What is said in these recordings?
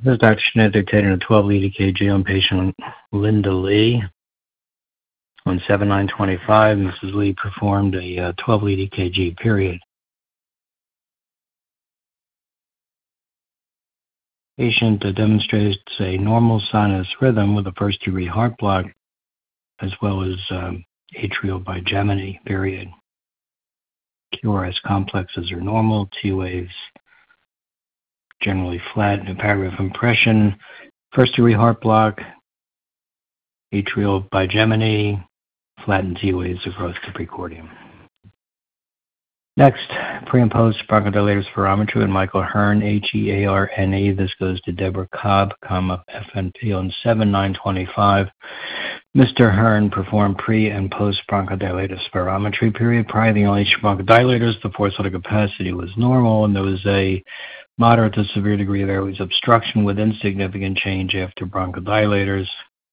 This is Dr. Schnitt dictating a 12-lead EKG on patient Linda Lee on 7/9/25. Mrs. Lee performed a 12-lead EKG, period. Patient demonstrates a normal sinus rhythm with a first-degree heart block as well as atrial bigeminy, period. QRS complexes are normal, T waves generally flat, new paragraph impression, first-degree heart block, atrial bigeminy, flattened T waves across the precordium. Next, pre and post bronchodilator spirometry with Michael Hearn, Hearne. This goes to Deborah Cobb, FNP on 7/9/25. Mr. Hearn performed pre and post bronchodilator spirometry, period. Prior to the inhalation bronchodilators, the forced vital capacity was normal, and there was a moderate to severe degree of airways obstruction with insignificant change after bronchodilators.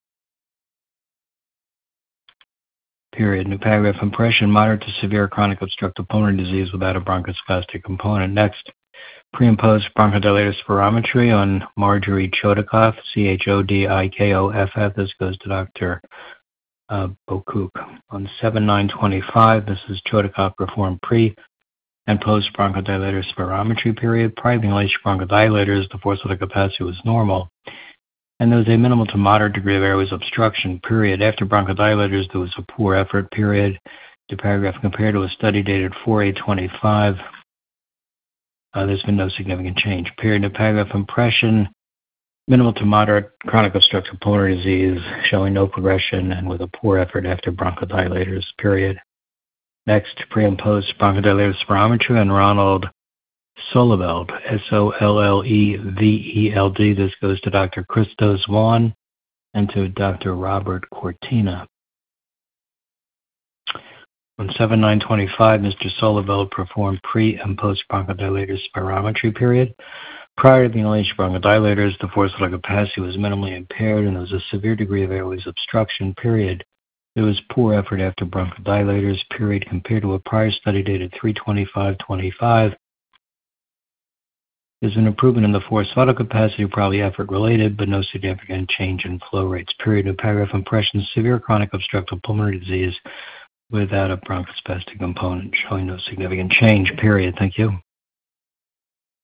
Period. New paragraph impression, moderate to severe chronic obstructive pulmonary disease without a bronchospastic component. Next, pre and post bronchodilator spirometry on Marjorie Chodikoff, Chodikoff. This goes to Dr. Bokuk. On 7/9/25, Mrs. Chodikoff performed pre and post bronchodilator spirometry, period. Prior to the inhalation bronchodilators, the forced vital capacity was normal, and there was a minimal to moderate degree of airways obstruction, period. After bronchodilators, there was a poor effort, period. The paragraph compared to a study dated 4/8/25. There's been no significant change, period. The paragraph impression, minimal to moderate chronic obstructive pulmonary disease, showing no progression and with a poor effort after bronchodilators, period. Next, pre and post bronchodilator spirometry on Ronald Solleveld, Solleveld. This goes to Dr. Christos Vaughn and to Dr. Robert Cortina. On 7/9/25, Mr. Solleveld performed pre and post bronchodilator spirometry, period. Prior to the inhalation bronchodilators, the forced vital capacity was minimally impaired, and there was a severe degree of airways obstruction, period. There was poor effort after bronchodilators, period, compared to a prior study dated 3/25/25. There's an improvement in the forced vital capacity, probably effort-related, but no significant change in flow rates, period. New paragraph impression, severe chronic obstructive pulmonary disease without a bronchospastic component, showing no significant change, period. Thank you.